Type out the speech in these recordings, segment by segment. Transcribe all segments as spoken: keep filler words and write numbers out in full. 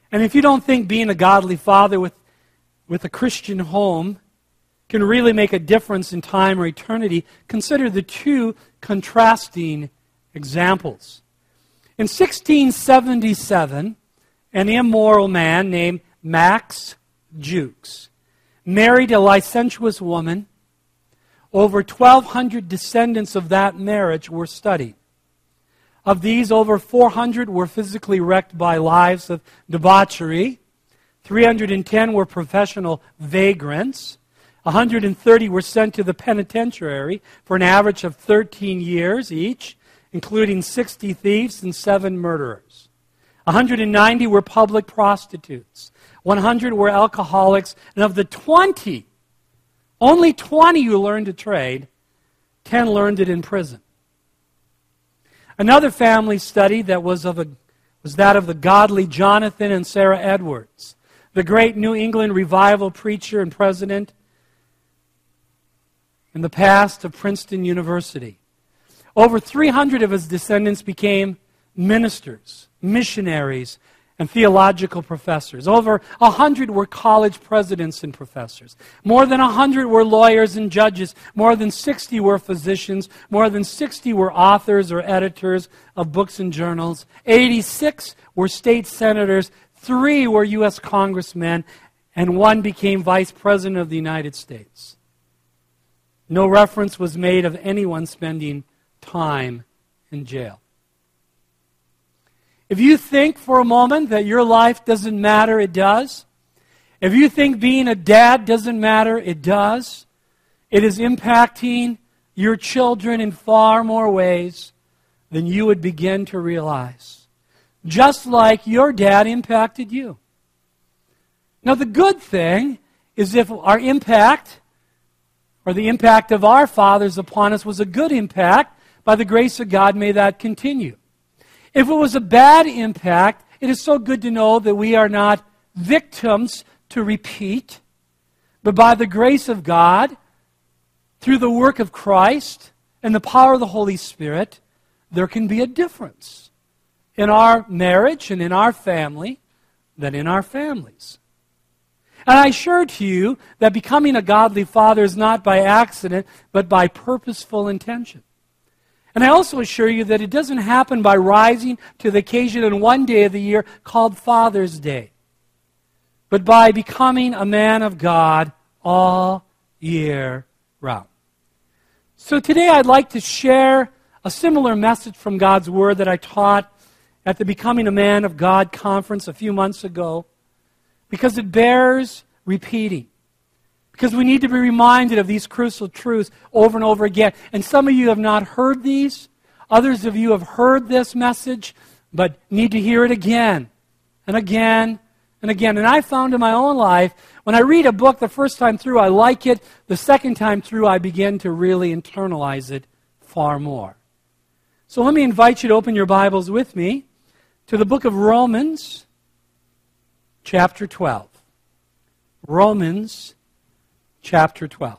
And if you don't think being a godly father with, with a Christian home can really make a difference in time or eternity, consider the two contrasting examples. In sixteen seventy-seven, an immoral man named Max Jukes married a licentious woman. Over twelve hundred descendants of that marriage were studied. Of these, over four hundred were physically wrecked by lives of debauchery. three hundred ten were professional vagrants. one hundred thirty were sent to the penitentiary for an average of thirteen years each, including sixty thieves and seven murderers. one hundred ninety were public prostitutes. one hundred were alcoholics. And of the twenty, only twenty who learned a trade, ten learned it in prison. Another family study that was of a was that of the godly Jonathan and Sarah Edwards, the great New England revival preacher and president in the past of Princeton University. Over three hundred of his descendants became ministers, missionaries, and theological professors. Over one hundred were college presidents and professors. More than one hundred were lawyers and judges. More than sixty were physicians. More than sixty were authors or editors of books and journals. eighty-six were state senators. Three were U S congressmen. And one became vice president of the United States. No reference was made of anyone spending time in jail. If you think for a moment that your life doesn't matter, it does. If you think being a dad doesn't matter, it does. It is impacting your children in far more ways than you would begin to realize. Just like your dad impacted you. Now the good thing is if our impact, or the impact of our fathers upon us was a good impact, by the grace of God, may that continue. If it was a bad impact, it is so good to know that we are not victims to repeat, but by the grace of God, through the work of Christ and the power of the Holy Spirit, there can be a difference in our marriage and in our family than in our families. And I assure to you that becoming a godly father is not by accident, but by purposeful intention. And I also assure you that it doesn't happen by rising to the occasion on one day of the year called Father's Day, but by becoming a man of God all year round. So today I'd like to share a similar message from God's Word that I taught at the Becoming a Man of God conference a few months ago, because it bears repeating. Because we need to be reminded of these crucial truths over and over again. And some of you have not heard these. Others of you have heard this message, but need to hear it again and again and again. And I found in my own life, when I read a book the first time through, I like it. The second time through, I begin to really internalize it far more. So let me invite you to open your Bibles with me to the book of Romans, chapter twelve. Romans chapter twelve.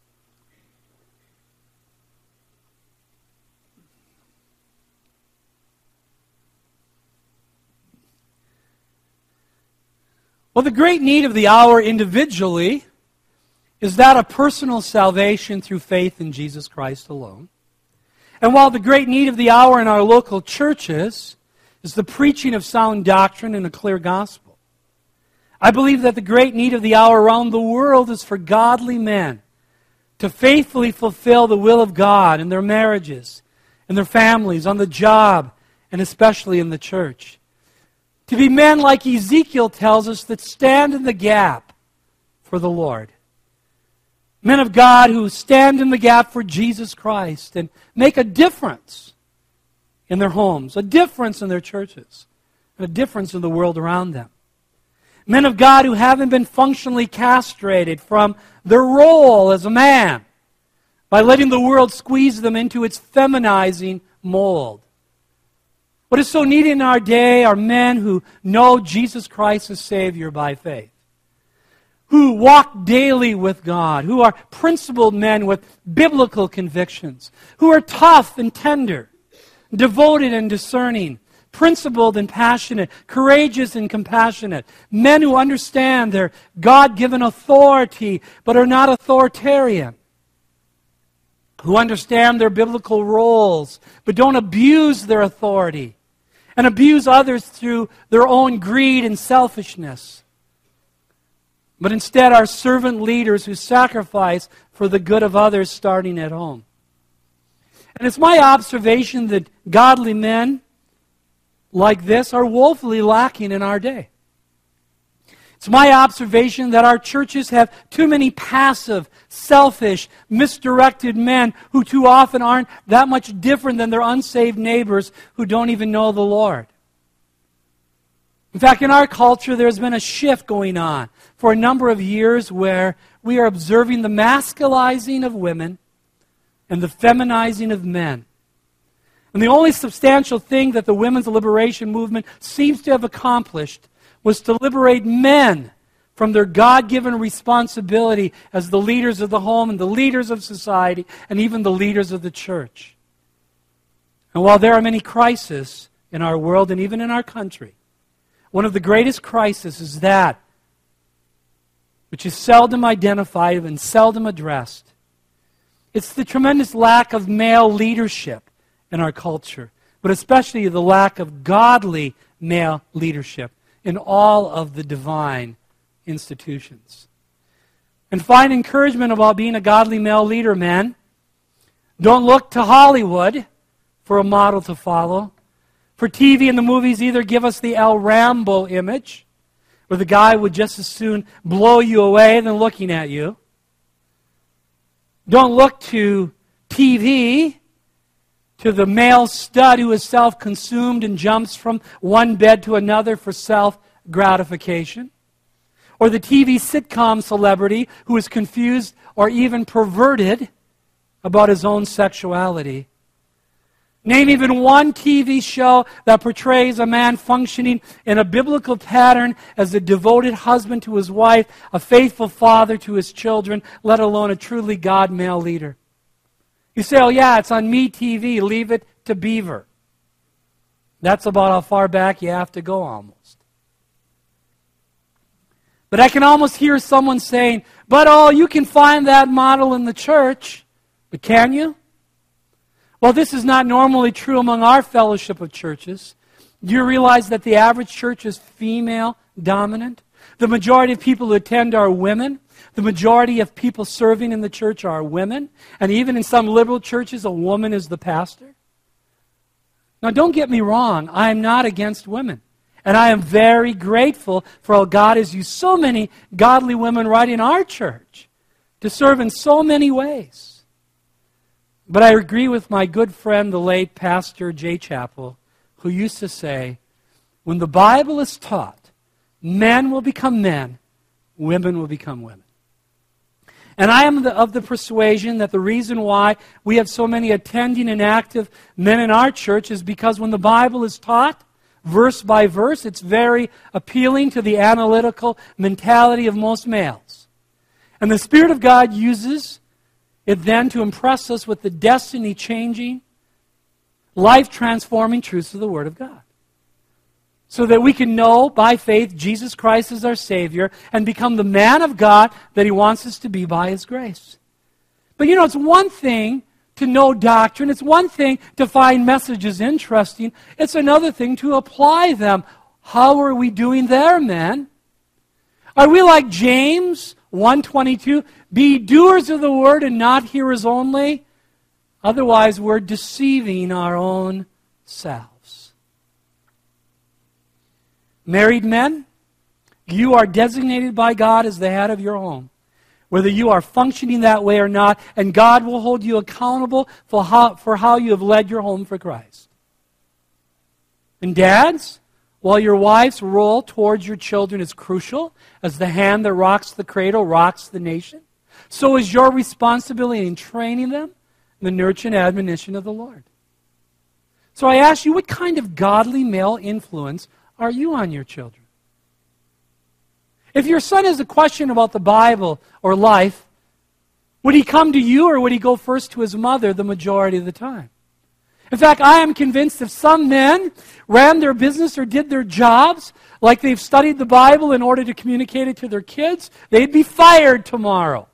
Well, the great need of the hour individually is that of personal salvation through faith in Jesus Christ alone. And while the great need of the hour in our local churches is the preaching of sound doctrine and a clear gospel, I believe that the great need of the hour around the world is for godly men to faithfully fulfill the will of God in their marriages, in their families, on the job, and especially in the church. To be men like Ezekiel tells us that stand in the gap for the Lord. Men of God who stand in the gap for Jesus Christ and make a difference in their homes, a difference in their churches, and a difference in the world around them. Men of God who haven't been functionally castrated from their role as a man by letting the world squeeze them into its feminizing mold. What is so needed in our day are men who know Jesus Christ as Savior by faith, who walk daily with God, who are principled men with biblical convictions, who are tough and tender, devoted and discerning, principled and passionate, courageous and compassionate, men who understand their God-given authority but are not authoritarian, who understand their biblical roles but don't abuse their authority and abuse others through their own greed and selfishness, but instead are servant leaders who sacrifice for the good of others starting at home. And it's my observation that godly men like this are woefully lacking in our day. It's my observation that our churches have too many passive, selfish, misdirected men who too often aren't that much different than their unsaved neighbors who don't even know the Lord. In fact, in our culture, there's been a shift going on for a number of years where we are observing the masculizing of women and the feminizing of men. And the only substantial thing that the women's liberation movement seems to have accomplished was to liberate men from their God-given responsibility as the leaders of the home and the leaders of society and even the leaders of the church. And while there are many crises in our world and even in our country, one of the greatest crises is that which is seldom identified and seldom addressed. It's the tremendous lack of male leadership in our culture, but especially the lack of godly male leadership in all of the divine institutions. And find encouragement about being a godly male leader, men. Don't look to Hollywood for a model to follow. For T V and the movies either give us the El Rambo image, where the guy would just as soon blow you away than looking at you. Don't look to T V, to the male stud who is self-consumed and jumps from one bed to another for self-gratification. Or the T V sitcom celebrity who is confused or even perverted about his own sexuality. Name even one T V show that portrays a man functioning in a biblical pattern as a devoted husband to his wife, a faithful father to his children, let alone a truly God male leader. You say, oh yeah, it's on Me T V, leave it to Beaver. That's about how far back you have to go almost. But I can almost hear someone saying, but oh, you can find that model in the church. But can you? Well, this is not normally true among our fellowship of churches. Do you realize that the average church is female dominant? The majority of people who attend are women. The majority of people serving in the church are women. And even in some liberal churches, a woman is the pastor. Now, don't get me wrong. I am not against women. And I am very grateful for how God has used so many godly women right in our church to serve in so many ways. But I agree with my good friend, the late Pastor Jay Chappell, who used to say, when the Bible is taught, men will become men, women will become women. And I am the, of the persuasion that the reason why we have so many attending and active men in our church is because when the Bible is taught, verse by verse, it's very appealing to the analytical mentality of most males. And the Spirit of God uses it then to impress us with the destiny-changing, life-transforming truths of the Word of God. So that we can know by faith Jesus Christ is our Savior and become the man of God that He wants us to be by His grace. But you know, it's one thing to know doctrine. It's one thing to find messages interesting. It's another thing to apply them. How are we doing there, men? Are we like James one twenty-two? Be doers of the word and not hearers only. Otherwise, we're deceiving our own selves. Married men, you are designated by God as the head of your home, whether you are functioning that way or not, and God will hold you accountable for how, for how you have led your home for Christ. And dads, while your wife's role towards your children is crucial, as the hand that rocks the cradle rocks the nation, so is your responsibility in training them in the nurture and admonition of the Lord. So I ask you, what kind of godly male influence are you on your children? If your son has a question about the Bible or life, would he come to you or would he go first to his mother the majority of the time? In fact, I am convinced if some men ran their business or did their jobs like they've studied the Bible in order to communicate it to their kids, they'd be fired tomorrow.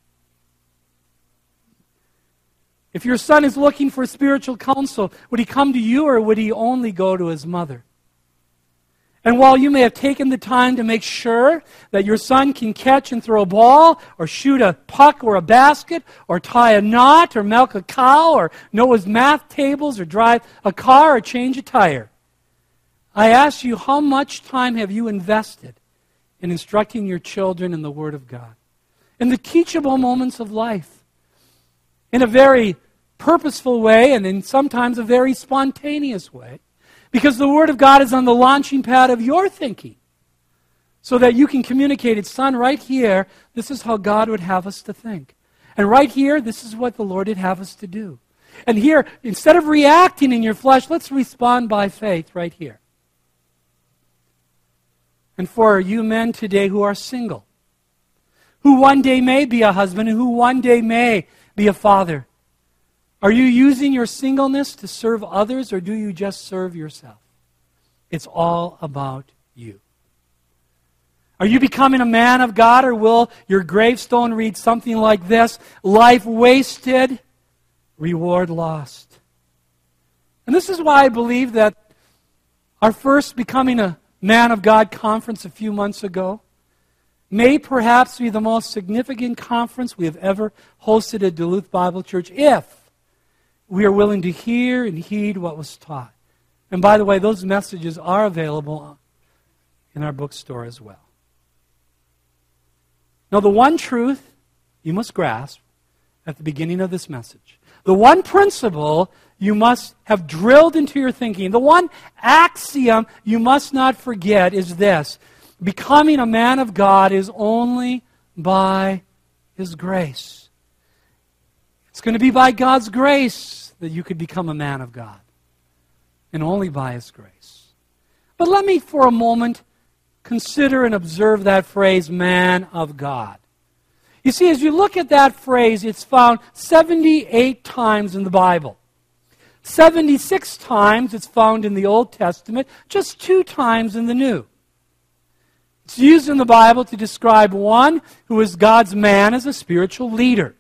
If your son is looking for spiritual counsel, would he come to you or would he only go to his mother? And while you may have taken the time to make sure that your son can catch and throw a ball, or shoot a puck or a basket, or tie a knot, or milk a cow, or know his math tables, or drive a car, or change a tire, I ask you, how much time have you invested in instructing your children in the Word of God? In the teachable moments of life. In a very purposeful way, and in sometimes a very spontaneous way. Because the Word of God is on the launching pad of your thinking. So that you can communicate it. Son, right here, this is how God would have us to think. And right here, this is what the Lord would have us to do. And here, instead of reacting in your flesh, let's respond by faith right here. And for you men today who are single, who one day may be a husband, and who one day may be a father, are you using your singleness to serve others, or do you just serve yourself? It's all about you. Are you becoming a man of God, or will your gravestone read something like this: life wasted, reward lost? And this is why I believe that our first Becoming a Man of God conference a few months ago may perhaps be the most significant conference we have ever hosted at Duluth Bible Church, if we are willing to hear and heed what was taught. And by the way, those messages are available in our bookstore as well. Now, the one truth you must grasp at the beginning of this message, the one principle you must have drilled into your thinking, the one axiom you must not forget is this: becoming a man of God is only by His grace. It's going to be by God's grace that you could become a man of God, and only by His grace. But let me for a moment consider and observe that phrase, man of God. You see, as you look at that phrase, it's found seventy-eight times in the Bible. seventy-six times it's found in the Old Testament, just two times in the New. It's used in the Bible to describe one who is God's man as a spiritual leader,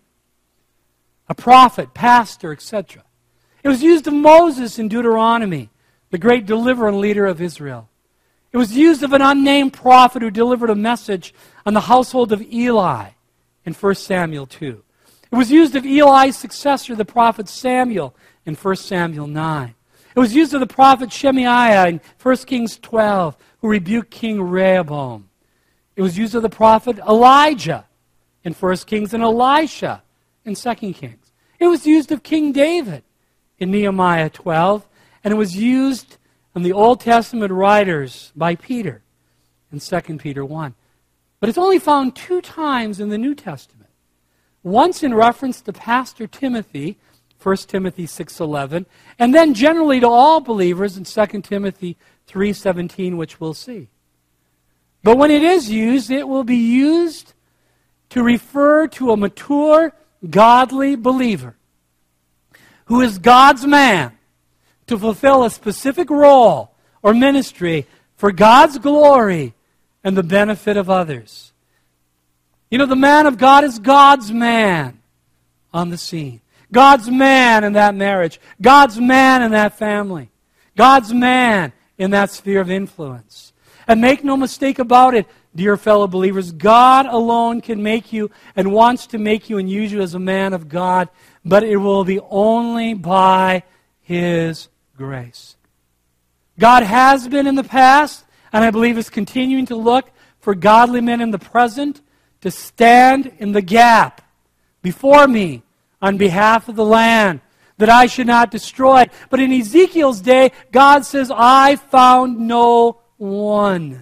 a prophet, pastor, et cetera. It was used of Moses in Deuteronomy, the great deliverer and leader of Israel. It was used of an unnamed prophet who delivered a message on the household of Eli in First Samuel two. It was used of Eli's successor, the prophet Samuel, in First Samuel nine. It was used of the prophet Shemaiah in First Kings twelve, who rebuked King Rehoboam. It was used of the prophet Elijah in First Kings, and Elisha in Second Kings. It was used of King David in Nehemiah twelve, and it was used in the Old Testament writers by Peter in Second Peter one. But it's only found two times in the New Testament. Once in reference to Pastor Timothy, First Timothy six eleven, and then generally to all believers in Second Timothy three seventeen, which we'll see. But when it is used, it will be used to refer to a mature, godly believer who is God's man to fulfill a specific role or ministry for God's glory and the benefit of others. You know, the man of God is God's man on the scene. God's man in that marriage. God's man in that family. God's man in that sphere of influence. And make no mistake about it, dear fellow believers, God alone can make you and wants to make you and use you as a man of God, but it will be only by His grace. God has been in the past, and I believe is continuing to look for godly men in the present to stand in the gap before me on behalf of the land, that I should not destroy it. But in Ezekiel's day, God says, I found no one.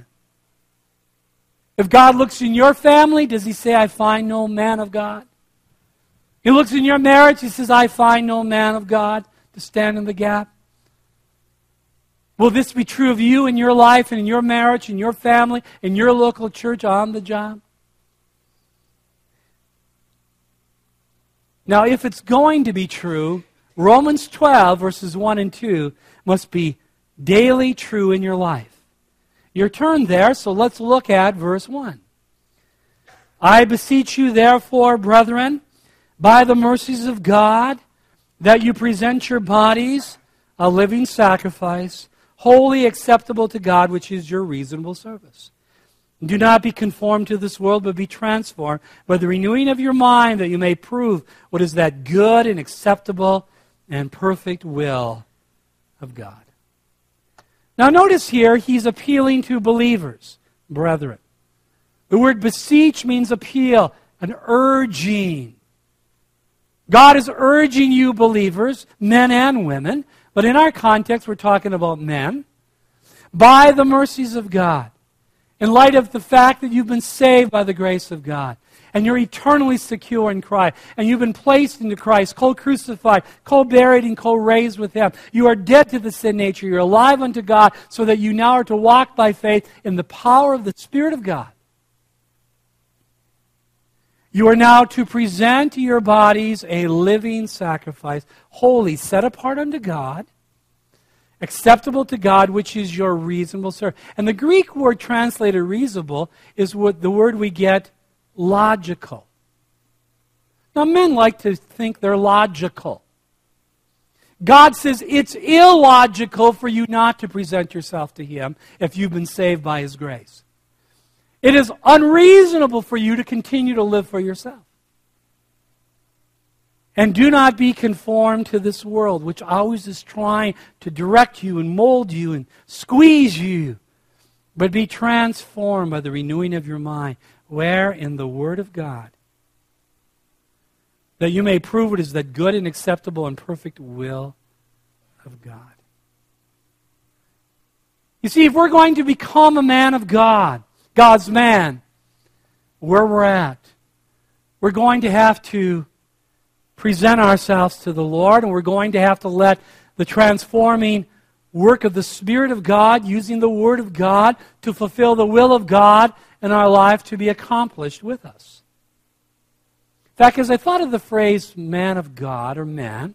If God looks in your family, does He say, I find no man of God? He looks in your marriage, He says, I find no man of God to stand in the gap. Will this be true of you in your life and in your marriage, in your family, in your local church, on the job? Now, if it's going to be true, Romans twelve, verses one and two, must be daily true in your life. You're turned there, so let's look at verse one. I beseech you, therefore, brethren, by the mercies of God, that you present your bodies a living sacrifice, wholly acceptable to God, which is your reasonable service. Do not be conformed to this world, but be transformed by the renewing of your mind, that you may prove what is that good and acceptable and perfect will of God. Now notice here, he's appealing to believers, brethren. The word beseech means appeal, an urging. God is urging you, believers, men and women, but in our context, we're talking about men, by the mercies of God, in light of the fact that you've been saved by the grace of God, and you're eternally secure in Christ, and you've been placed into Christ, co-crucified, co-buried, and co-raised with Him. You are dead to the sin nature. You're alive unto God, so that you now are to walk by faith in the power of the Spirit of God. You are now to present your bodies a living sacrifice, holy, set apart unto God, acceptable to God, which is your reasonable service. And the Greek word translated reasonable is what the word we get logical. Now, men like to think they're logical. God says it's illogical for you not to present yourself to Him if you've been saved by His grace. It is unreasonable for you to continue to live for yourself. And do not be conformed to this world, which always is trying to direct you and mold you and squeeze you. But be transformed by the renewing of your mind, where in the Word of God, that you may prove what is that good and acceptable and perfect will of God. You see, if we're going to become a man of God, God's man, where we're at, we're going to have to present ourselves to the Lord, and we're going to have to let the transforming work of the Spirit of God, using the Word of God to fulfill the will of God in our life, to be accomplished with us. In fact, as I thought of the phrase man of God or man,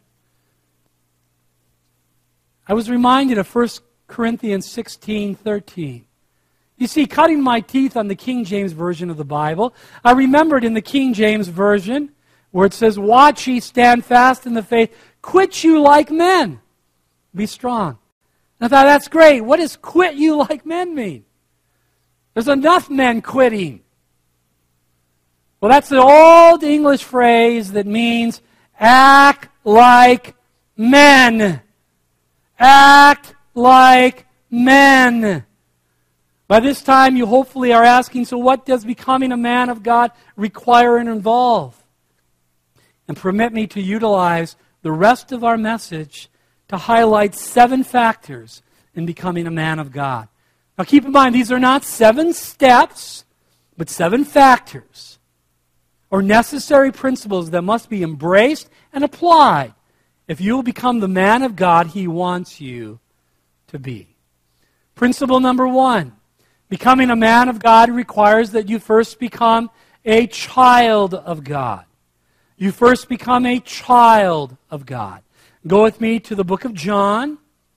I was reminded of First Corinthians sixteen thirteen. You see, cutting my teeth on the King James Version of the Bible, I remembered in the King James Version where it says, watch ye, stand fast in the faith, quit you like men, be strong. And I thought, that's great. What does quit you like men mean? There's enough men quitting. Well, that's the old English phrase that means act like men. Act like men. By this time, you hopefully are asking, so what does becoming a man of God require and involve? And permit me to utilize the rest of our message to highlight seven factors in becoming a man of God. Now keep in mind, these are not seven steps, but seven factors or necessary principles that must be embraced and applied if you will become the man of God He wants you to be. Principle number one, becoming a man of God requires that you first become a child of God. You first become a child of God. Go with me to the book of John,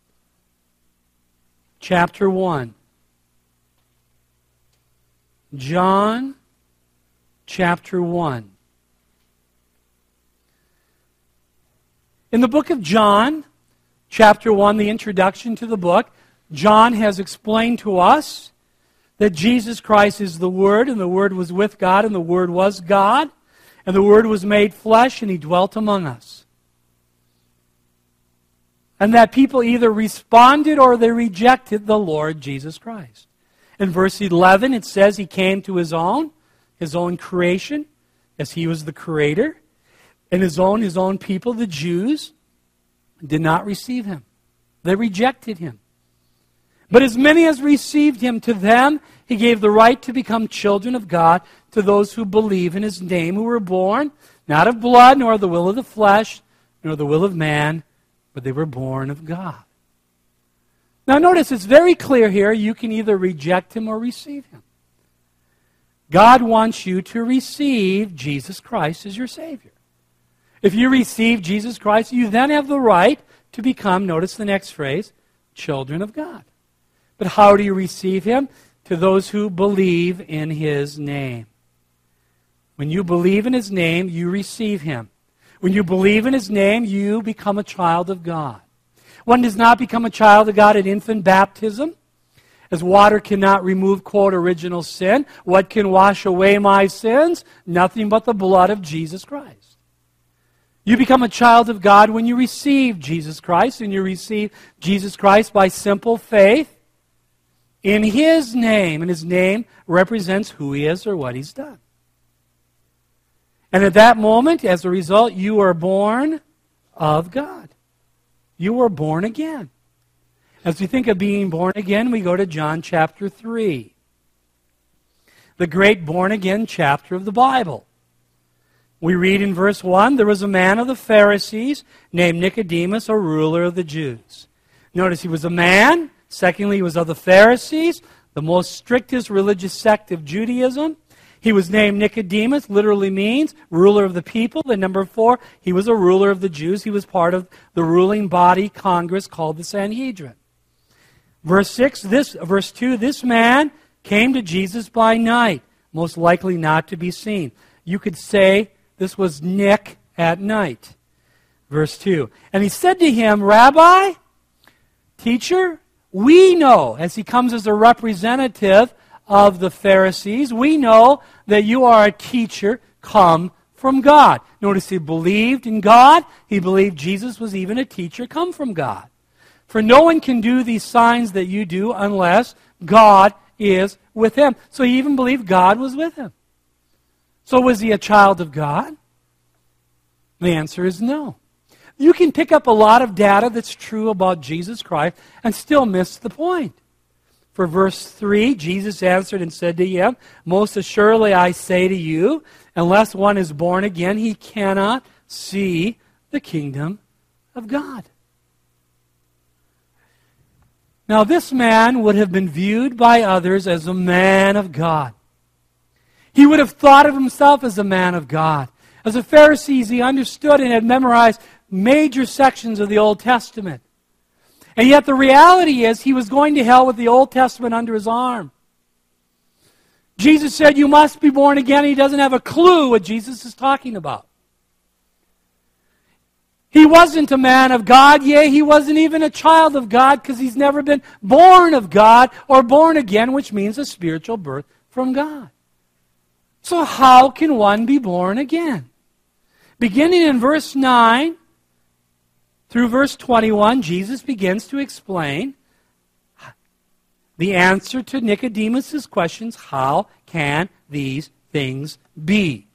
chapter one. John, chapter one. In the book of John, chapter one, the introduction to the book, John has explained to us that Jesus Christ is the Word, and the Word was with God, and the Word was God, and the Word was made flesh, and He dwelt among us. And that people either responded or they rejected the Lord Jesus Christ. In verse eleven, it says He came to His own, His own creation, as He was the Creator, and His own, His own people, the Jews, did not receive Him. They rejected Him. But as many as received Him, to them He gave the right to become children of God, to those who believe in His name, who were born not of blood, nor the will of the flesh, nor the will of man, but they were born of God. Now notice, it's very clear here, you can either reject Him or receive Him. God wants you to receive Jesus Christ as your Savior. If you receive Jesus Christ, you then have the right to become, notice the next phrase, children of God. But how do you receive Him? To those who believe in His name. When you believe in His name, you receive Him. When you believe in His name, you become a child of God. One does not become a child of God at infant baptism, as water cannot remove, quote, original sin. What can wash away my sins? Nothing but the blood of Jesus Christ. You become a child of God when you receive Jesus Christ, and you receive Jesus Christ by simple faith in His name, and His name represents who He is or what He's done. And at that moment, as a result, you are born of God. You were born again. As we think of being born again, we go to John chapter three, the great born-again chapter of the Bible. We read in verse one, there was a man of the Pharisees named Nicodemus, a ruler of the Jews. Notice he was a man. Secondly, he was of the Pharisees, the most strictest religious sect of Judaism. He was named Nicodemus, literally means ruler of the people. And number four, he was a ruler of the Jews. He was part of the ruling body Congress called the Sanhedrin. Verse six, this verse two, this man came to Jesus by night, most likely not to be seen. You could say this was Nick at night. Verse two, and he said to him, Rabbi, teacher, we know, as he comes as a representative of the Pharisees, we know that you are a teacher come from God. Notice he believed in God. He believed Jesus was even a teacher come from God. For no one can do these signs that you do unless God is with him. So he even believed God was with him. So was he a child of God? The answer is no. You can pick up a lot of data that's true about Jesus Christ and still miss the point. For verse three, Jesus answered and said to him, most assuredly I say to you, unless one is born again, he cannot see the kingdom of God. Now this man would have been viewed by others as a man of God. He would have thought of himself as a man of God. As a Pharisee, he understood and had memorized major sections of the Old Testament. And yet the reality is he was going to hell with the Old Testament under his arm. Jesus said, you must be born again. He doesn't have a clue what Jesus is talking about. He wasn't a man of God. Yea, he wasn't even a child of God because he's never been born of God or born again, which means a spiritual birth from God. So how can one be born again? Beginning in verse nine through verse twenty-one, Jesus begins to explain the answer to Nicodemus' questions, how can these things be?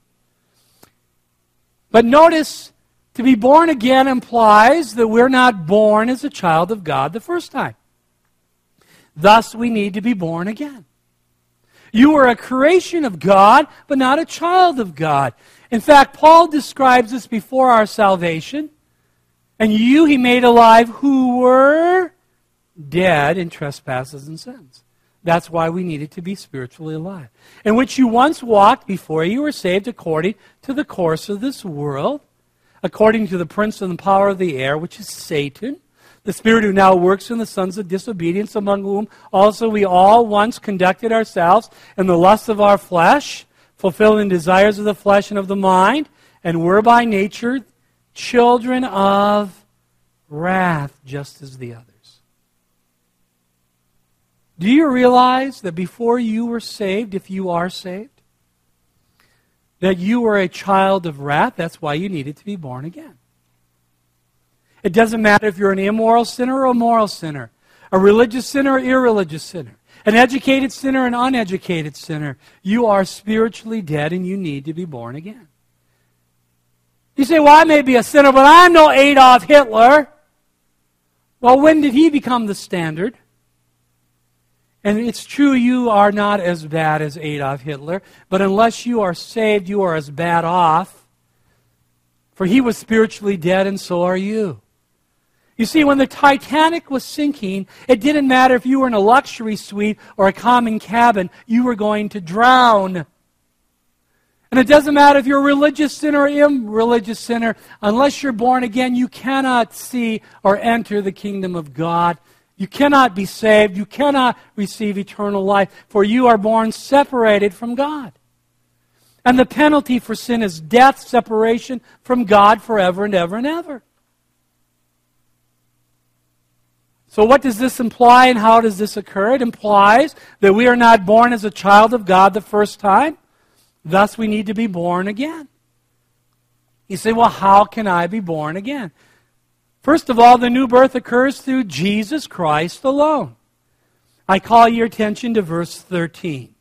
But notice, to be born again implies that we're not born as a child of God the first time. Thus, we need to be born again. You are a creation of God, but not a child of God. In fact, Paul describes this before our salvation. And you he made alive who were dead in trespasses and sins. That's why we needed to be spiritually alive. In which you once walked before you were saved according to the course of this world, according to the prince and the power of the air, which is Satan, the spirit who now works in the sons of disobedience, among whom also we all once conducted ourselves in the lusts of our flesh, fulfilling the desires of the flesh and of the mind, and were by nature children of wrath, just as the others. Do you realize that before you were saved, if you are saved, that you were a child of wrath? That's why you needed to be born again. It doesn't matter if you're an immoral sinner or a moral sinner, a religious sinner or irreligious sinner, an educated sinner or an uneducated sinner. You are spiritually dead and you need to be born again. You say, well, I may be a sinner, but I'm no Adolf Hitler. Well, when did he become the standard? And it's true you are not as bad as Adolf Hitler, but unless you are saved, you are as bad off. For he was spiritually dead, and so are you. You see, when the Titanic was sinking, it didn't matter if you were in a luxury suite or a common cabin, you were going to drown. And it doesn't matter if you're a religious sinner or irreligious sinner. Unless you're born again, you cannot see or enter the kingdom of God. You cannot be saved. You cannot receive eternal life, for you are born separated from God. And the penalty for sin is death, separation from God forever and ever and ever. So what does this imply and how does this occur? It implies that we are not born as a child of God the first time. Thus, we need to be born again. You say, well, how can I be born again? First of all, the new birth occurs through Jesus Christ alone. I call your attention to verse thirteen.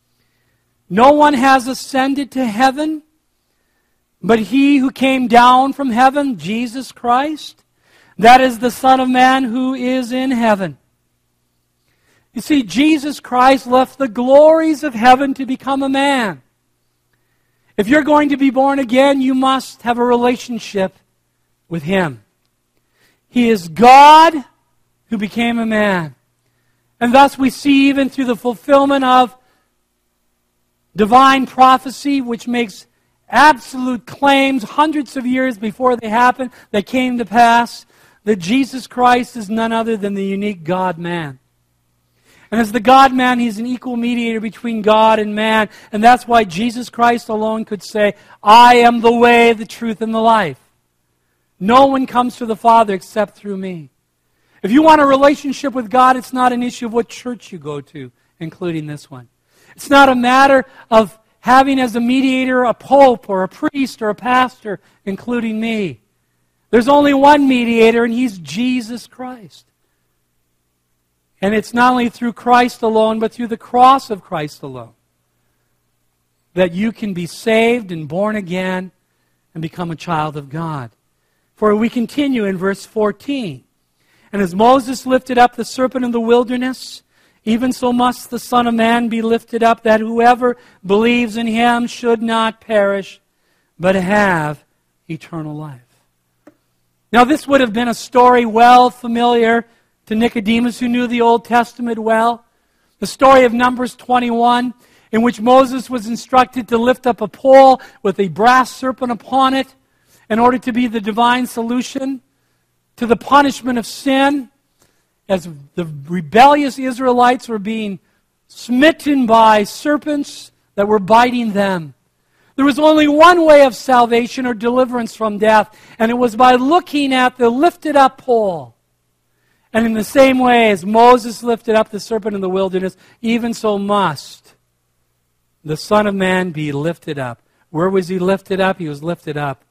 No one has ascended to heaven, but he who came down from heaven, Jesus Christ, that is the Son of Man who is in heaven. You see, Jesus Christ left the glories of heaven to become a man. If you're going to be born again, you must have a relationship with Him. He is God who became a man. And thus we see even through the fulfillment of divine prophecy, which makes absolute claims hundreds of years before they happen, that came to pass, that Jesus Christ is none other than the unique God-man. And as the God-man, He's an equal mediator between God and man. And that's why Jesus Christ alone could say, I am the way, the truth, and the life. No one comes to the Father except through me. If you want a relationship with God, it's not an issue of what church you go to, including this one. It's not a matter of having as a mediator a pope or a priest or a pastor, including me. There's only one mediator, and He's Jesus Christ. And it's not only through Christ alone, but through the cross of Christ alone, that you can be saved and born again and become a child of God. For we continue in verse fourteen. And as Moses lifted up the serpent in the wilderness, even so must the Son of Man be lifted up, that whoever believes in Him should not perish, but have eternal life. Now this would have been a story well familiar to Nicodemus, who knew the Old Testament well. The story of Numbers twenty-one, in which Moses was instructed to lift up a pole with a brass serpent upon it in order to be the divine solution to the punishment of sin, as the rebellious Israelites were being smitten by serpents that were biting them. There was only one way of salvation or deliverance from death, and it was by looking at the lifted up pole. And in the same way as Moses lifted up the serpent in the wilderness, even so must the Son of Man be lifted up. Where was He lifted up? He was lifted up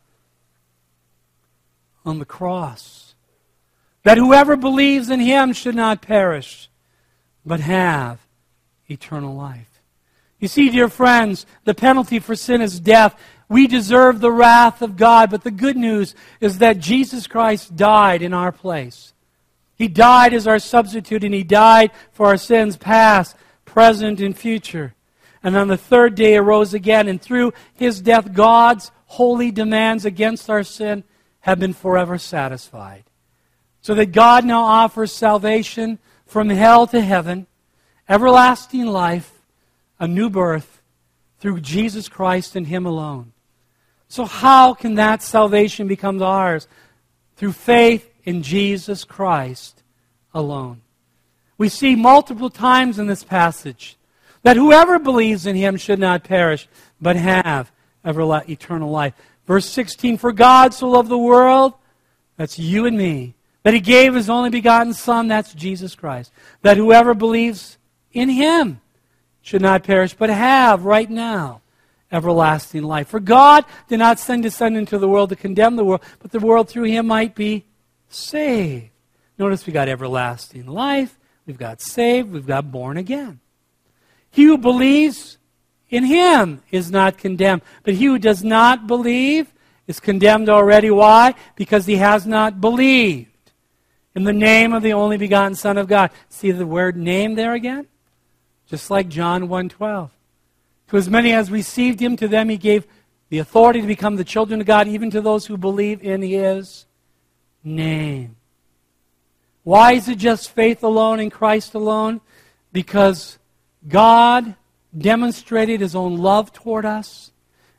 on the cross. That whoever believes in Him should not perish, but have eternal life. You see, dear friends, the penalty for sin is death. We deserve the wrath of God, but the good news is that Jesus Christ died in our place. He died as our substitute, and He died for our sins past, present, and future. And on the third day arose again, and through His death, God's holy demands against our sin have been forever satisfied. So that God now offers salvation from hell to heaven, everlasting life, a new birth, through Jesus Christ and Him alone. So how can that salvation become ours? Through faith in Jesus Christ alone. We see multiple times in this passage that whoever believes in Him should not perish, but have everla- eternal life. Verse sixteen, for God so loved the world, that's you and me, that He gave His only begotten Son, that's Jesus Christ, that whoever believes in Him should not perish, but have right now everlasting life. For God did not send His Son into the world to condemn the world, but the world through Him might be saved. Notice we got everlasting life, we've got saved, we've got born again. He who believes in Him is not condemned, but he who does not believe is condemned already. Why? Because he has not believed in the name of the only begotten Son of God. See the word name there again? Just like John one twelve. To as many as received Him, to them He gave the authority to become the children of God, even to those who believe in His name. Why is it just faith alone in Christ alone? Because God demonstrated His own love toward us.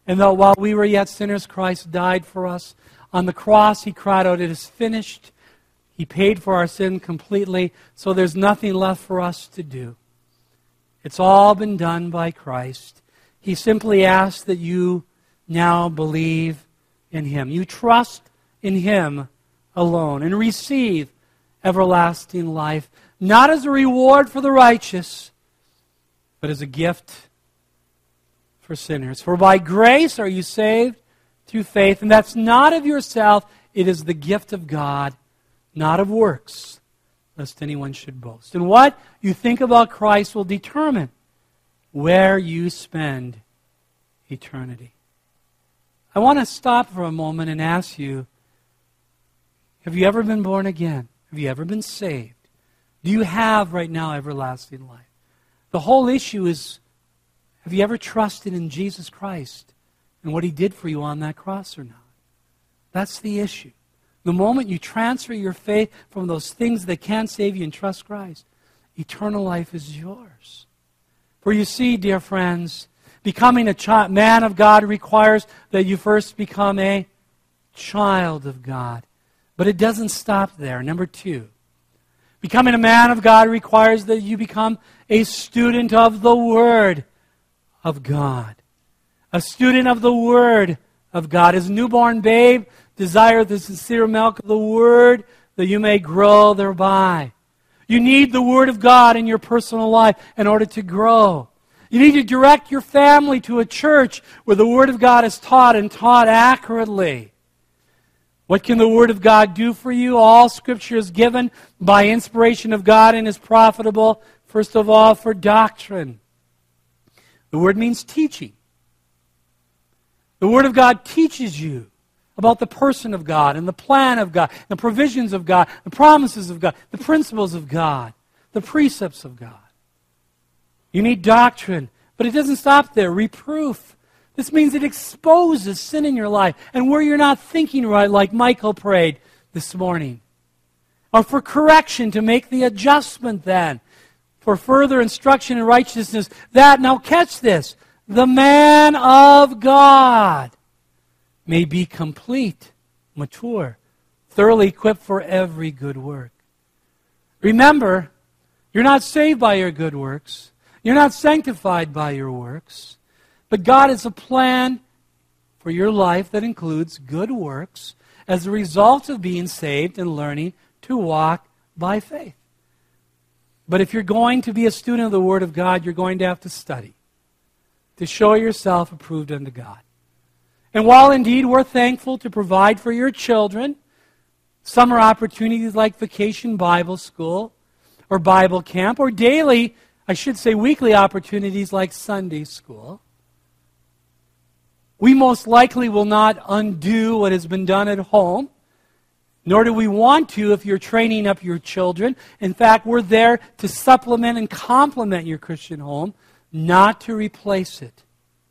And though while we were yet sinners, Christ died for us. On the cross, He cried out, "It is finished." He paid for our sin completely, so there's nothing left for us to do. It's all been done by Christ. He simply asks that you now believe in Him. You trust in Him alone and receive everlasting life, not as a reward for the righteous, but as a gift for sinners. For by grace are you saved through faith, and that's not of yourself, it is the gift of God, not of works, lest anyone should boast. And what you think about Christ will determine where you spend eternity. I want to stop for a moment and ask you, have you ever been born again? Have you ever been saved? Do you have right now everlasting life? The whole issue is, have you ever trusted in Jesus Christ and what He did for you on that cross or not? That's the issue. The moment you transfer your faith from those things that can't save you and trust Christ, eternal life is yours. For you see, dear friends, becoming a chi- man of God requires that you first become a child of God. But it doesn't stop there. Number two, becoming a man of God requires that you become a student of the Word of God. A student of the Word of God. As a newborn babe, desire the sincere milk of the Word that you may grow thereby. You need the Word of God in your personal life in order to grow. You need to direct your family to a church where the Word of God is taught and taught accurately. What can the Word of God do for you? All Scripture is given by inspiration of God and is profitable, first of all, for doctrine. The word means teaching. The Word of God teaches you about the person of God and the plan of God, the provisions of God, the promises of God, the principles of God, the precepts of God. You need doctrine, but it doesn't stop there. Reproof. This means it exposes sin in your life and where you're not thinking right, like Michael prayed this morning. Or for correction, to make the adjustment then. For further instruction in righteousness, that, now catch this, the man of God may be complete, mature, thoroughly equipped for every good work. Remember, you're not saved by your good works. You're not sanctified by your works. But God has a plan for your life that includes good works as a result of being saved and learning to walk by faith. But if you're going to be a student of the Word of God, you're going to have to study to show yourself approved unto God. And while indeed we're thankful to provide for your children summer opportunities like Vacation Bible School or Bible Camp, or daily, I should say weekly opportunities like Sunday School, we most likely will not undo what has been done at home, nor do we want to if you're training up your children. In fact, we're there to supplement and complement your Christian home, not to replace it.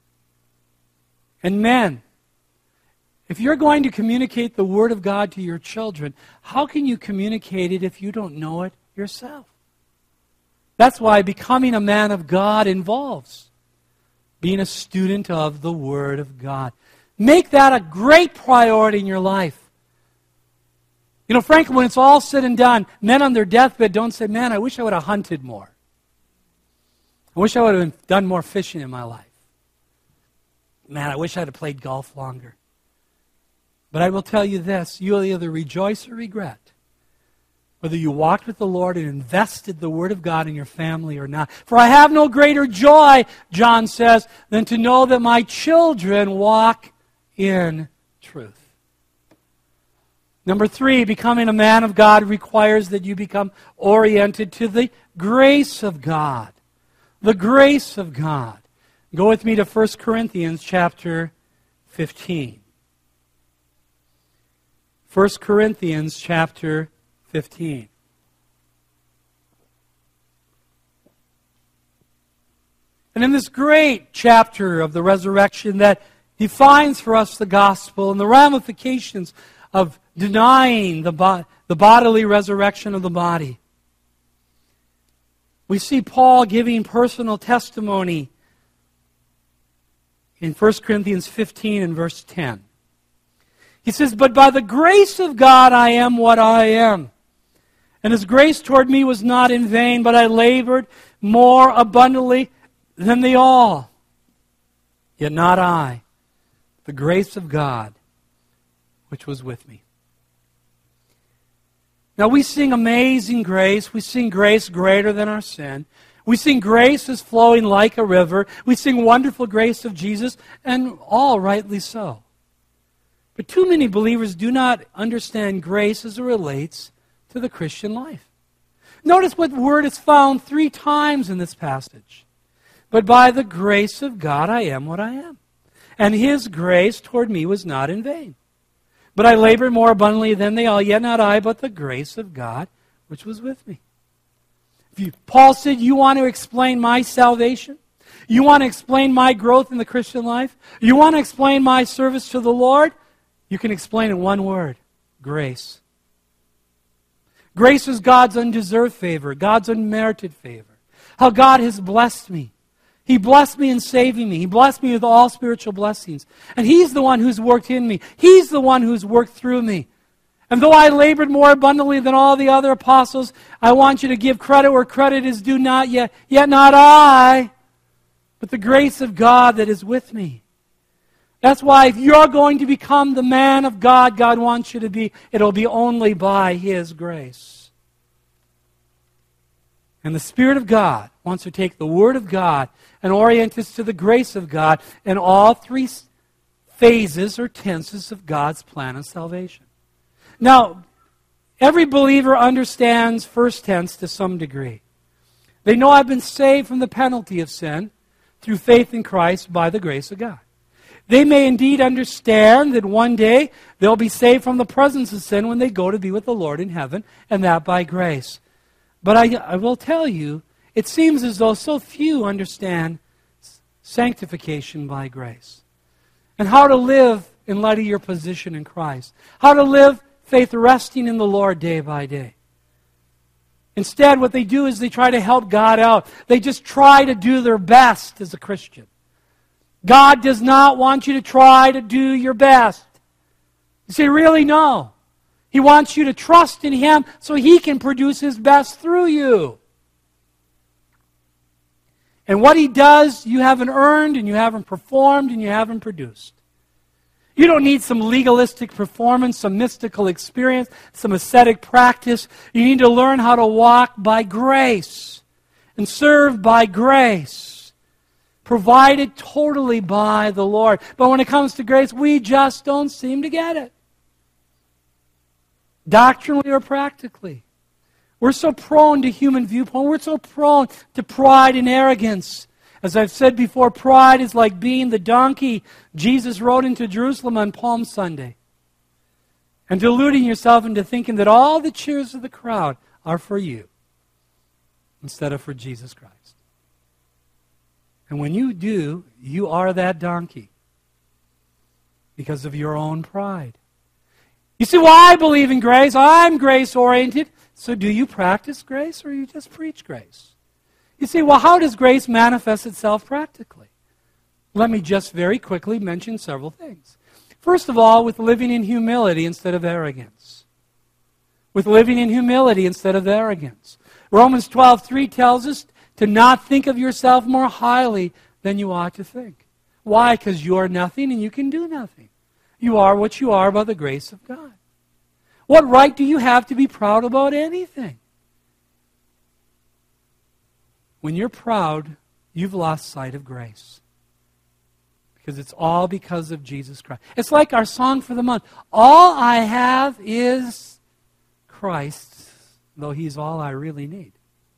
And men, if you're going to communicate the Word of God to your children, how can you communicate it if you don't know it yourself? That's why becoming a man of God involves being a student of the Word of God. Make that a great priority in your life. You know, frankly, when it's all said and done, men on their deathbed don't say, man, I wish I would have hunted more. I wish I would have done more fishing in my life. Man, I wish I'd have played golf longer. But I will tell you this, you'll either rejoice or regret whether you walked with the Lord and invested the Word of God in your family or not. For I have no greater joy, John says, than to know that my children walk in truth. Number three, becoming a man of God requires that you become oriented to the grace of God. The grace of God. Go with me to First Corinthians chapter fifteen. First Corinthians chapter fifteen. And in this great chapter of the resurrection that defines for us the gospel and the ramifications of denying the, bo- the bodily resurrection of the body, we see Paul giving personal testimony in First Corinthians fifteen and verse ten. He says, "But by the grace of God I am what I am. And His grace toward me was not in vain, but I labored more abundantly than they all. Yet not I, the grace of God, which was with me." Now we sing Amazing Grace. We sing Grace Greater Than Our Sin. We sing Grace is flowing like a river. We sing Wonderful Grace of Jesus, and all rightly so. But too many believers do not understand grace as it relates to the Christian life. Notice what word is found three times in this passage. "But by the grace of God I am what I am. And His grace toward me was not in vain. But I labored more abundantly than they all, yet not I, but the grace of God which was with me." If you, Paul said, you want to explain my salvation? You want to explain my growth in the Christian life? You want to explain my service to the Lord? You can explain in one word: grace. Grace is God's undeserved favor, God's unmerited favor. How God has blessed me. He blessed me in saving me. He blessed me with all spiritual blessings. And He's the one who's worked in me. He's the one who's worked through me. And though I labored more abundantly than all the other apostles, I want you to give credit where credit is due, not yet, yet not I, but the grace of God that is with me. That's why if you're going to become the man of God God wants you to be, it'll be only by His grace. And the Spirit of God wants to take the Word of God and orient us to the grace of God in all three phases or tenses of God's plan of salvation. Now, every believer understands first tense to some degree. They know I've been saved from the penalty of sin through faith in Christ by the grace of God. They may indeed understand that one day they'll be saved from the presence of sin when they go to be with the Lord in heaven, and that by grace. But I, I will tell you, it seems as though so few understand sanctification by grace. And how to live in light of your position in Christ. How to live faith resting in the Lord day by day. Instead, what they do is they try to help God out. They just try to do their best as a Christian. God does not want you to try to do your best. You say, really? No. He wants you to trust in Him so He can produce His best through you. And what He does, you haven't earned, and you haven't performed, and you haven't produced. You don't need some legalistic performance, some mystical experience, some ascetic practice. You need to learn how to walk by grace and serve by grace, provided totally by the Lord. But when it comes to grace, we just don't seem to get it, doctrinally or practically. We're so prone to human viewpoint. We're so prone to pride and arrogance. As I've said before, pride is like being the donkey Jesus rode into Jerusalem on Palm Sunday, and deluding yourself into thinking that all the cheers of the crowd are for you instead of for Jesus Christ. And when you do, you are that donkey because of your own pride. You say, well, I believe in grace. I'm grace-oriented. So do you practice grace, or you just preach grace? You say, well, how does grace manifest itself practically? Let me just very quickly mention several things. First of all, with living in humility instead of arrogance. With living in humility instead of arrogance. Romans twelve three tells us to not think of yourself more highly than you ought to think. Why? Because you are nothing and you can do nothing. You are what you are by the grace of God. What right do you have to be proud about anything? When you're proud, you've lost sight of grace. Because it's all because of Jesus Christ. It's like our song for the month. All I have is Christ, though He's all I really need.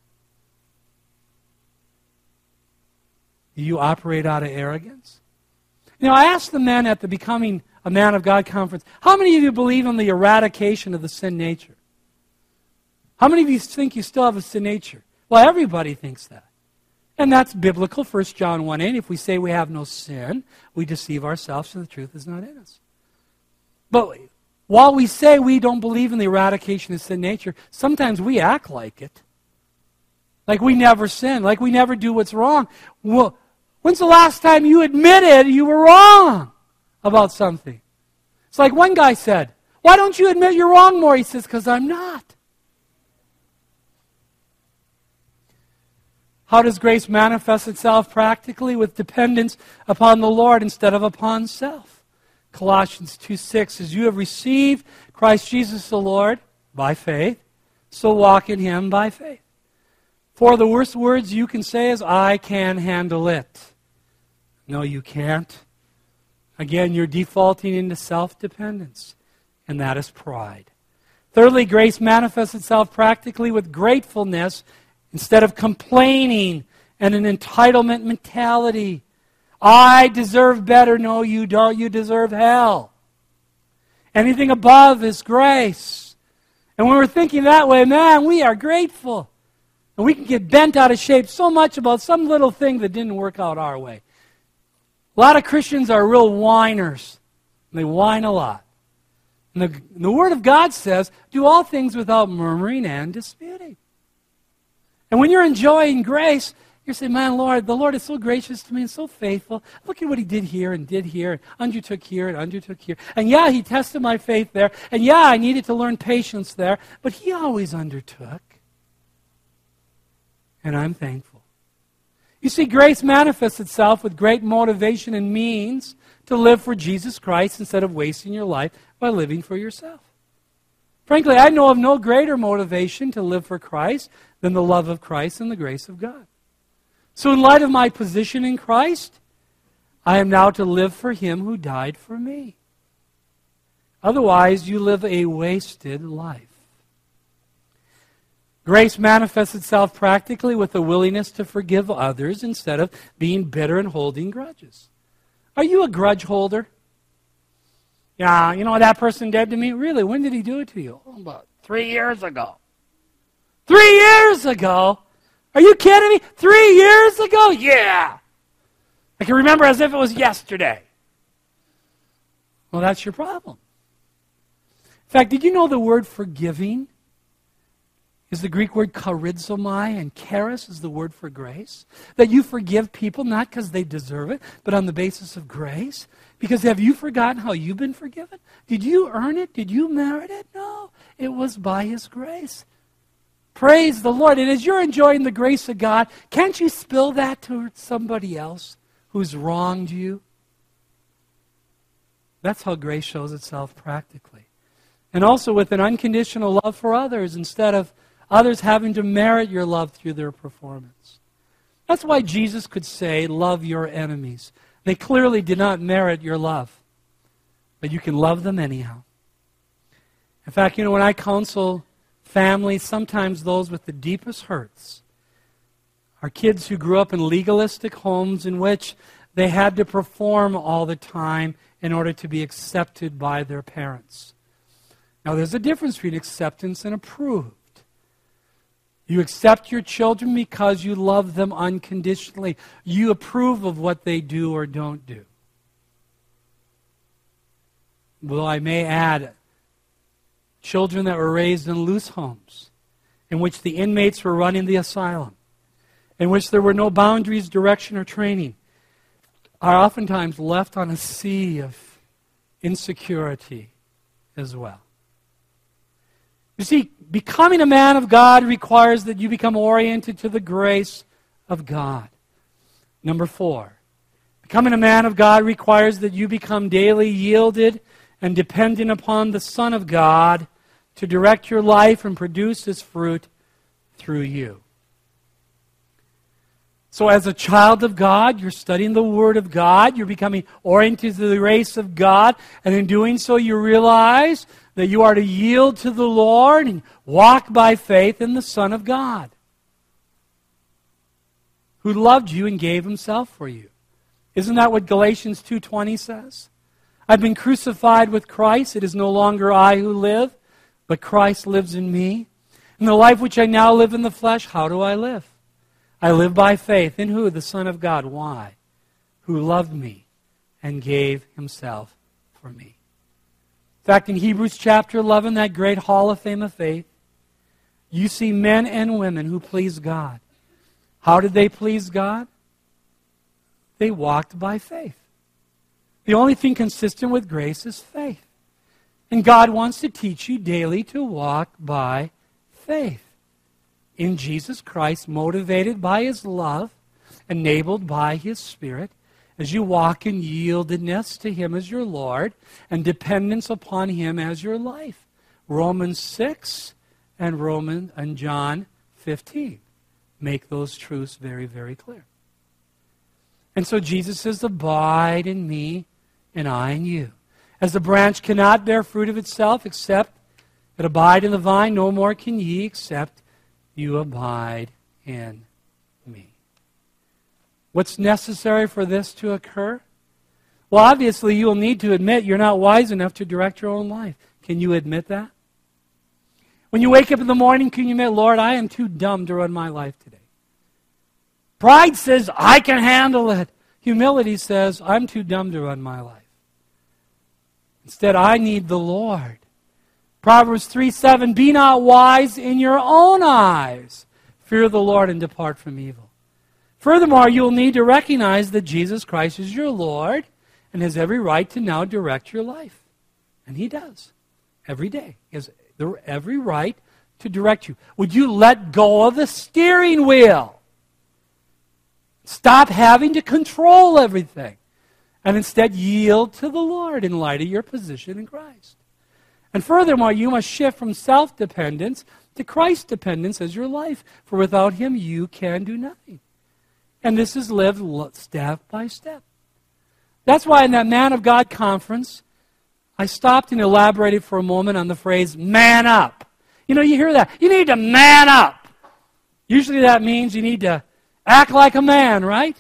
Do you operate out of arrogance? You know, I asked the men at the Becoming a Man of God conference, how many of you believe in the eradication of the sin nature? How many of you think you still have a sin nature? Well, everybody thinks that. And that's biblical, First John one eight. If we say we have no sin, we deceive ourselves and the truth is not in us. But while we say we don't believe in the eradication of sin nature, sometimes we act like it. Like we never sin, like we never do what's wrong. Well, When's the last time you admitted you were wrong about something? It's like one guy said, why don't you admit you're wrong more? He says, because I'm not. How does grace manifest itself practically? With dependence upon the Lord instead of upon self. Colossians two six says, you have received Christ Jesus the Lord by faith, so walk in Him by faith. For the worst words you can say is, I can handle it. No, you can't. Again, you're defaulting into self-dependence, and that is pride. Thirdly, grace manifests itself practically with gratefulness instead of complaining and an entitlement mentality. I deserve better. No, you don't. You deserve hell. Anything above is grace. And when we're thinking that way, man, we are grateful. And we can get bent out of shape so much about some little thing that didn't work out our way. A lot of Christians are real whiners. And they whine a lot. And the, the Word of God says, do all things without murmuring and disputing. And when you're enjoying grace, you're saying, man, Lord, the Lord is so gracious to me and so faithful. Look at what He did here and did here, and undertook here and undertook here. And yeah, He tested my faith there. And yeah, I needed to learn patience there. But He always undertook. And I'm thankful. You see, grace manifests itself with great motivation and means to live for Jesus Christ instead of wasting your life by living for yourself. Frankly, I know of no greater motivation to live for Christ than the love of Christ and the grace of God. So in light of my position in Christ, I am now to live for Him who died for me. Otherwise, you live a wasted life. Grace manifests itself practically with a willingness to forgive others instead of being bitter and holding grudges. Are you a grudge holder? Yeah, you know what that person did to me? Really, when did he do it to you? Oh, about three years ago. Three years ago? Are you kidding me? Three years ago? Yeah. I can remember as if it was yesterday. Well, that's your problem. In fact, did you know the word forgiving is the Greek word charizomai, and charis is the word for grace? That you forgive people not because they deserve it, but on the basis of grace? Because have you forgotten how you've been forgiven? Did you earn it? Did you merit it? No. It was by His grace. Praise the Lord. And as you're enjoying the grace of God, can't you spill that to somebody else who's wronged you? That's how grace shows itself practically. And also with an unconditional love for others instead of others having to merit your love through their performance. That's why Jesus could say, love your enemies. They clearly did not merit your love, but you can love them anyhow. In fact, you know, when I counsel families, sometimes those with the deepest hurts are kids who grew up in legalistic homes in which they had to perform all the time in order to be accepted by their parents. Now, there's a difference between acceptance and approved. You accept your children because you love them unconditionally. You approve of what they do or don't do. Well, I may add, children that were raised in loose homes, in which the inmates were running the asylum, in which there were no boundaries, direction, or training, are oftentimes left on a sea of insecurity as well. You see, becoming a man of God requires that you become oriented to the grace of God. Number four, becoming a man of God requires that you become daily yielded and dependent upon the Son of God to direct your life and produce His fruit through you. So as a child of God, you're studying the Word of God, you're becoming oriented to the grace of God, and in doing so you realize that you are to yield to the Lord and walk by faith in the Son of God, who loved you and gave Himself for you. Isn't that what Galatians two twenty says? I've been crucified with Christ. It is no longer I who live, but Christ lives in me. In the life which I now live in the flesh, how do I live? I live by faith in who? The Son of God. Why? Who loved me and gave Himself for me. In fact, in Hebrews chapter eleven, that great hall of fame of faith, you see men and women who please God. How did they please God? They walked by faith. The only thing consistent with grace is faith. And God wants to teach you daily to walk by faith in Jesus Christ, motivated by His love, enabled by His Spirit, as you walk in yieldedness to Him as your Lord and dependence upon Him as your life. Romans six and Roman and John fifteen make those truths very, very clear. And so Jesus says, abide in me and I in you. As the branch cannot bear fruit of itself except it abide in the vine, no more can ye except you abide in me. What's necessary for this to occur? Well, obviously you will need to admit you're not wise enough to direct your own life. Can you admit that? When you wake up in the morning, can you admit, Lord, I am too dumb to run my life today? Pride says, I can handle it. Humility says, I'm too dumb to run my life. Instead, I need the Lord. Proverbs three seven, be not wise in your own eyes. Fear the Lord and depart from evil. Furthermore, you'll need to recognize that Jesus Christ is your Lord and has every right to now direct your life. And He does. Every day. He has every right to direct you. Would you let go of the steering wheel? Stop having to control everything. And instead yield to the Lord in light of your position in Christ. And furthermore, you must shift from self-dependence to Christ-dependence as your life. For without Him, you can do nothing. And this is lived step by step. That's why in that Man of God conference, I stopped and elaborated for a moment on the phrase, man up. You know, you hear that. You need to man up. Usually that means you need to act like a man, right?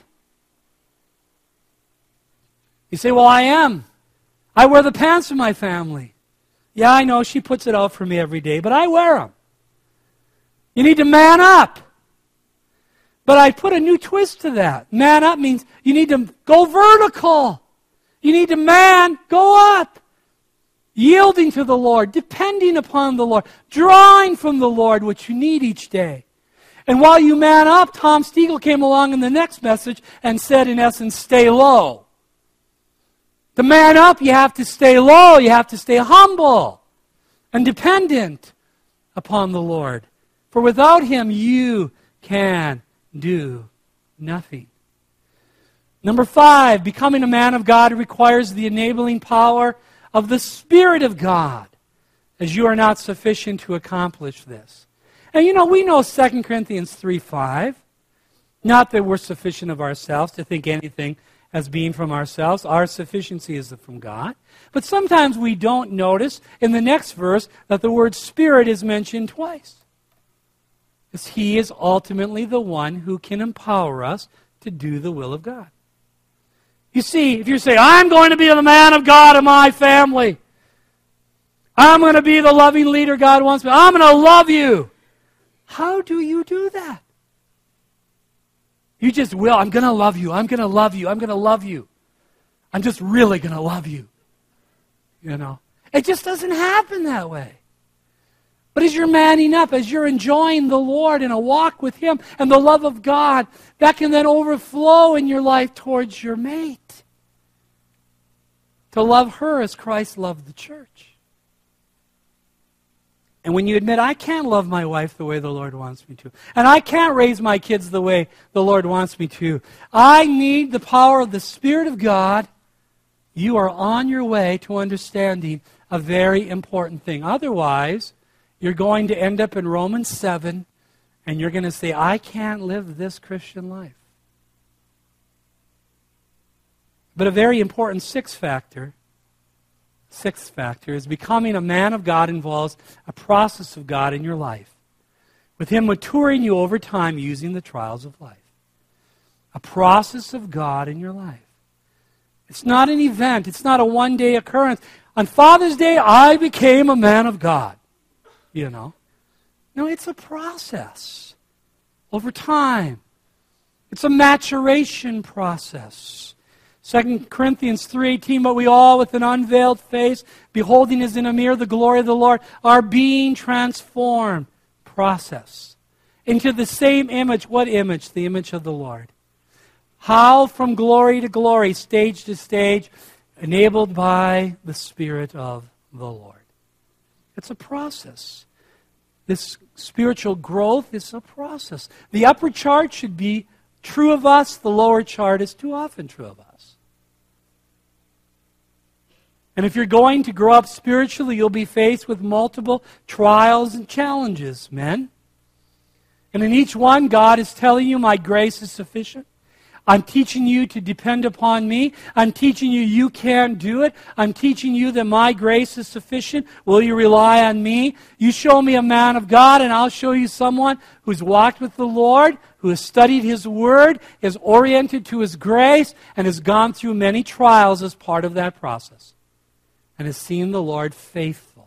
You say, well, I am. I wear the pants of my family. Yeah, I know she puts it out for me every day, but I wear them. You need to man up. But I put a new twist to that. Man up means you need to go vertical. You need to man, go up. Yielding to the Lord, depending upon the Lord, drawing from the Lord what you need each day. And while you man up, Tom Stiegel came along in the next message and said, in essence, stay low. To man up, you have to stay low. You have to stay humble and dependent upon the Lord. For without Him, you can do nothing. Number five, becoming a man of God requires the enabling power of the Spirit of God, as you are not sufficient to accomplish this. And you know, we know Second Corinthians three five. Not that we're sufficient of ourselves to think anything as being from ourselves. Our sufficiency is from God. But sometimes we don't notice in the next verse that the word Spirit is mentioned twice. Because He is ultimately the one who can empower us to do the will of God. You see, if you say, I'm going to be the man of God in my family. I'm going to be the loving leader God wants me. I'm going to love you. How do you do that? You just will. I'm going to love you. I'm going to love you. I'm going to love you. I'm just really going to love you. You know, it just doesn't happen that way. But as you're manning up, as you're enjoying the Lord in a walk with Him and the love of God, that can then overflow in your life towards your mate. To love her as Christ loved the church. And when you admit, I can't love my wife the way the Lord wants me to, and I can't raise my kids the way the Lord wants me to, I need the power of the Spirit of God, you are on your way to understanding a very important thing. Otherwise, you're going to end up in Romans seven, and you're going to say, I can't live this Christian life. But a very important sixth factor, sixth factor is becoming a man of God involves a process of God in your life, with Him maturing you over time using the trials of life. A process of God in your life. It's not an event. It's not a one-day occurrence. On Father's Day, I became a man of God. You know? No, it's a process over time. It's a maturation process. Second Corinthians three eighteen, but we all with an unveiled face, beholding as in a mirror the glory of the Lord, are being transformed, process, into the same image. What image? The image of the Lord. How from glory to glory, stage to stage, enabled by the Spirit of the Lord. It's a process. This spiritual growth is a process. The upper chart should be true of us. The lower chart is too often true of us. And if you're going to grow up spiritually, you'll be faced with multiple trials and challenges, men. And in each one, God is telling you, my grace is sufficient. I'm teaching you to depend upon me. I'm teaching you you can do it. I'm teaching you that my grace is sufficient. Will you rely on me? You show me a man of God, and I'll show you someone who's walked with the Lord, who has studied His Word, is oriented to His grace, and has gone through many trials as part of that process, and has seen the Lord faithful.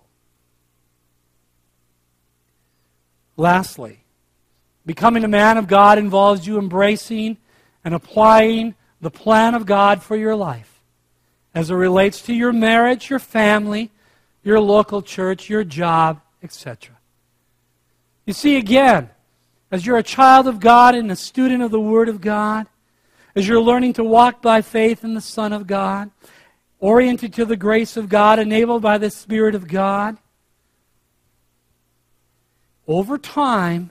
Lastly, becoming a man of God involves you embracing and applying the plan of God for your life as it relates to your marriage, your family, your local church, your job, et cetera. You see, again, as you're a child of God and a student of the Word of God, as you're learning to walk by faith in the Son of God, oriented to the grace of God, enabled by the Spirit of God, over time,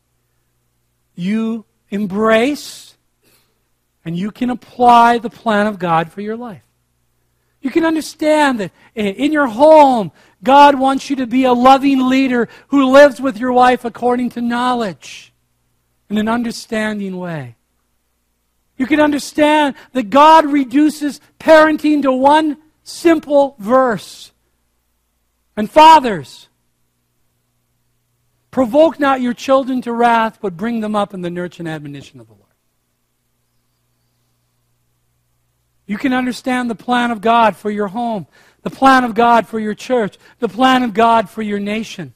you embrace and you can apply the plan of God for your life. You can understand that in your home, God wants you to be a loving leader who lives with your wife according to knowledge in an understanding way. You can understand that God reduces parenting to one simple verse. And fathers, provoke not your children to wrath, but bring them up in the nurture and admonition of the Lord. You can understand the plan of God for your home, the plan of God for your church, the plan of God for your nation.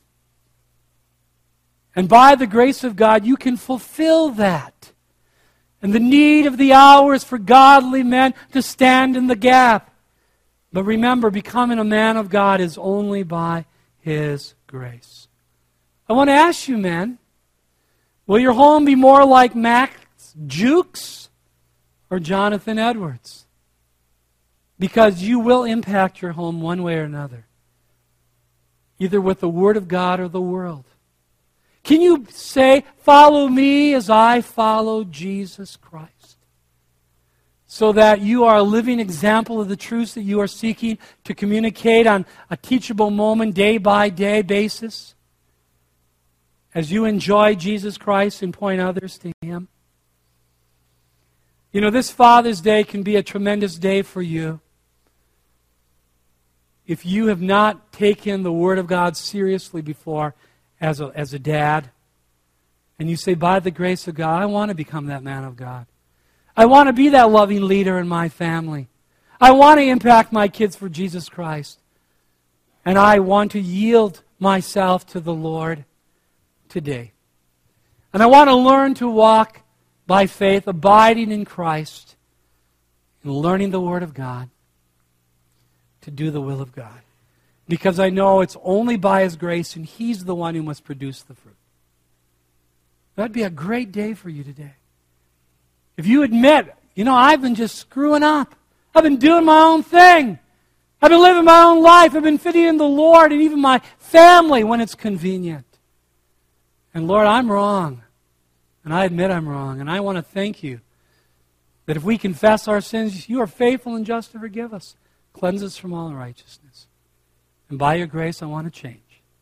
And by the grace of God, you can fulfill that. And the need of the hour is for godly men to stand in the gap. But remember, becoming a man of God is only by His grace. I want to ask you, men, will your home be more like Max Jukes or Jonathan Edwards? Because you will impact your home one way or another, either with the Word of God or the world. Can you say, follow me as I follow Jesus Christ? So that you are a living example of the truths that you are seeking to communicate on a teachable moment, day by day basis, as you enjoy Jesus Christ and point others to Him. You know, this Father's Day can be a tremendous day for you if you have not taken the Word of God seriously before as a, as a dad, and you say, by the grace of God, I want to become that man of God. I want to be that loving leader in my family. I want to impact my kids for Jesus Christ. And I want to yield myself to the Lord today. And I want to learn to walk by faith, abiding in Christ, and learning the Word of God to do the will of God. Because I know it's only by His grace, and He's the one who must produce the fruit. That'd be a great day for you today. If you admit, you know, I've been just screwing up. I've been doing my own thing. I've been living my own life. I've been fitting in the Lord and even my family when it's convenient. And Lord, I'm wrong. And I admit I'm wrong. And I want to thank you that if we confess our sins, you are faithful and just to forgive us. Cleanse us from all unrighteousness. And by your grace, I want to change.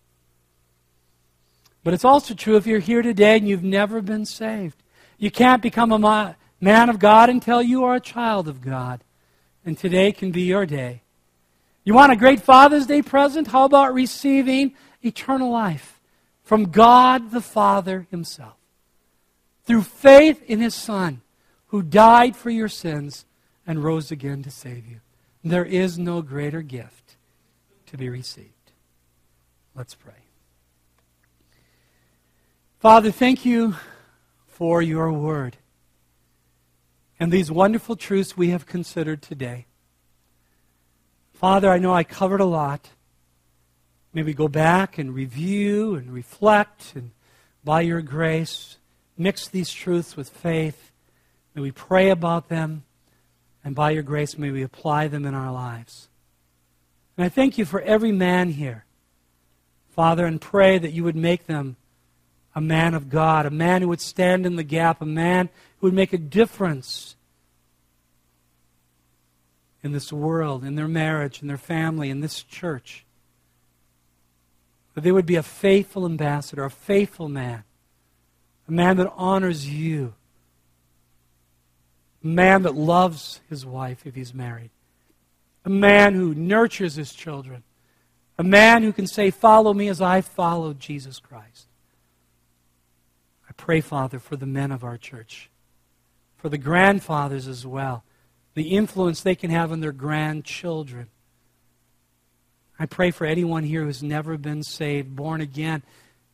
But it's also true if you're here today and you've never been saved. You can't become a man of God until you are a child of God. And today can be your day. You want a great Father's Day present? How about receiving eternal life from God the Father Himself? Through faith in His Son, who died for your sins and rose again to save you. There is no greater gift to be received. Let's pray. Father, thank you for your word and these wonderful truths we have considered today. Father, I know I covered a lot. May we go back and review and reflect, and by your grace, mix these truths with faith May we pray about them, and by your grace may we apply them in our lives. And I thank you for every man here, Father, and pray that you would make them a man of God, a man who would stand in the gap, a man who would make a difference in this world, in their marriage, in their family, in this church. That they would be a faithful ambassador, a faithful man, a man that honors you, a man that loves his wife if he's married, a man who nurtures his children, a man who can say, follow me as I followed Jesus Christ. I pray, Father, for the men of our church, for the grandfathers as well, the influence they can have on their grandchildren. I pray for anyone here who's never been saved, born again,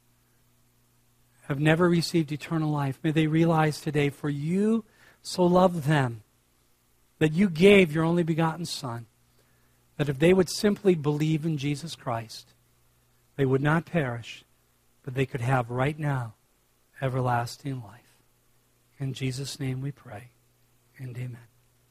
have never received eternal life. May they realize today, for you so loved them, that you gave your only begotten Son, that if they would simply believe in Jesus Christ, they would not perish, but they could have right now everlasting life. In Jesus' name we pray, and amen.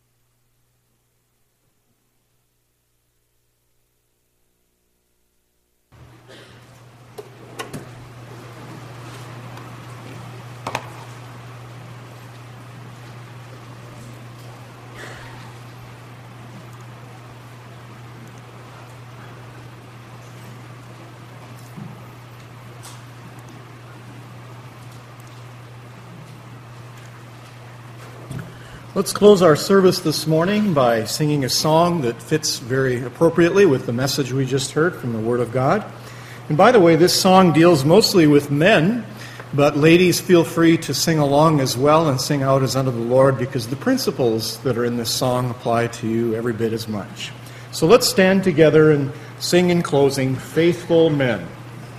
Let's close our service this morning by singing a song that fits very appropriately with the message we just heard from the Word of God. And by the way, this song deals mostly with men, but ladies, feel free to sing along as well and sing out as unto the Lord, because the principles that are in this song apply to you every bit as much. So let's stand together and sing in closing, Faithful Men.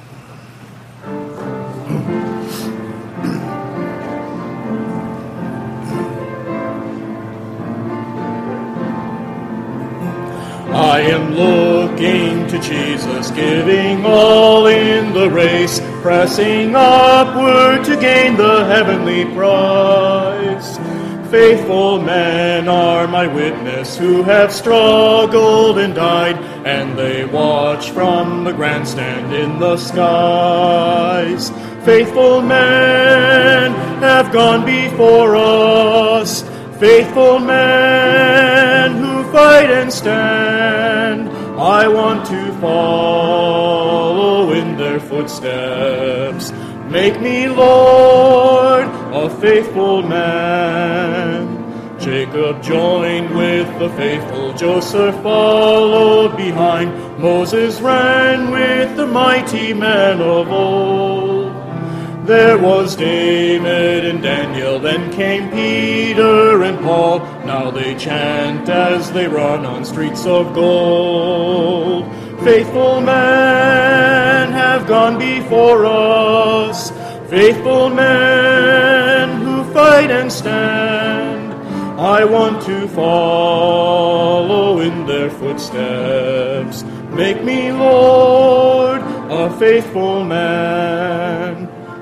I am looking to Jesus, giving all in the race, pressing upward to gain the heavenly prize. Faithful men are my witness, who have struggled and died, and they watch from the grandstand in the skies. Faithful men have gone before us, faithful men who fight and stand. I want to follow in their footsteps. Make me, Lord, a faithful man. Jacob joined with the faithful, Joseph followed behind. Moses ran with the mighty men of old. There was David and Daniel, then came Peter and Paul. Now they chant as they run on streets of gold. Faithful men have gone before us, faithful men who fight and stand. I want to follow in their footsteps. Make me, Lord, a faithful man.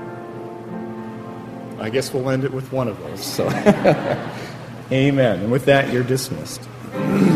I guess we'll end it with one of those. So, amen. And with that, you're dismissed.